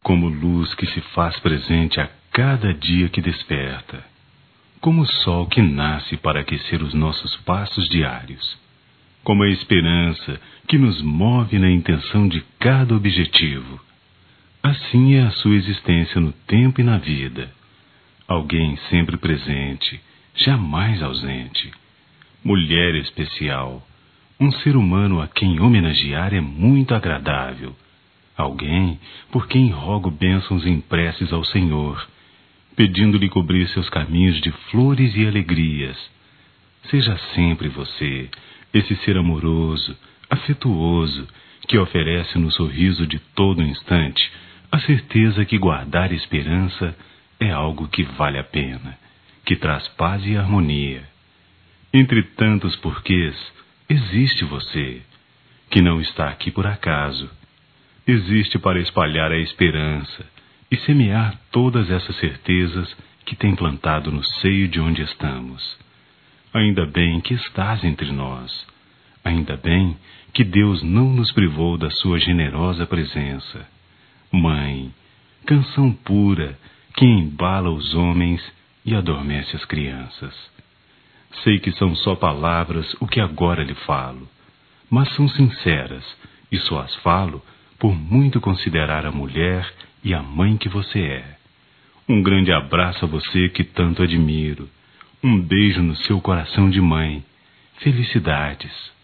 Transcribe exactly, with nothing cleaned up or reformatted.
como luz que se faz presente a cada dia que desperta, como o sol que nasce para aquecer os nossos passos diários, como a esperança que nos move na intenção de cada objetivo. Assim é a sua existência no tempo e na vida. Alguém sempre presente, jamais ausente. Mulher especial, um ser humano a quem homenagear é muito agradável. Alguém por quem rogo bênçãos em preces ao Senhor, pedindo-lhe cobrir seus caminhos de flores e alegrias. Seja sempre você, esse ser amoroso, afetuoso, que oferece no sorriso de todo instante a certeza que guardar esperança é algo que vale a pena, que traz paz e harmonia. Entre tantos porquês, existe você, que não está aqui por acaso. Existe para espalhar a esperança e semear todas essas certezas que tem plantado no seio de onde estamos. Ainda bem que estás entre nós. Ainda bem que Deus não nos privou da sua generosa presença. Mãe, canção pura que embala os homens e adormece as crianças. Sei que são só palavras o que agora lhe falo, mas são sinceras e só as falo por muito considerar a mulher e a mãe que você é. Um grande abraço a você que tanto admiro. Um beijo no seu coração de mãe. Felicidades.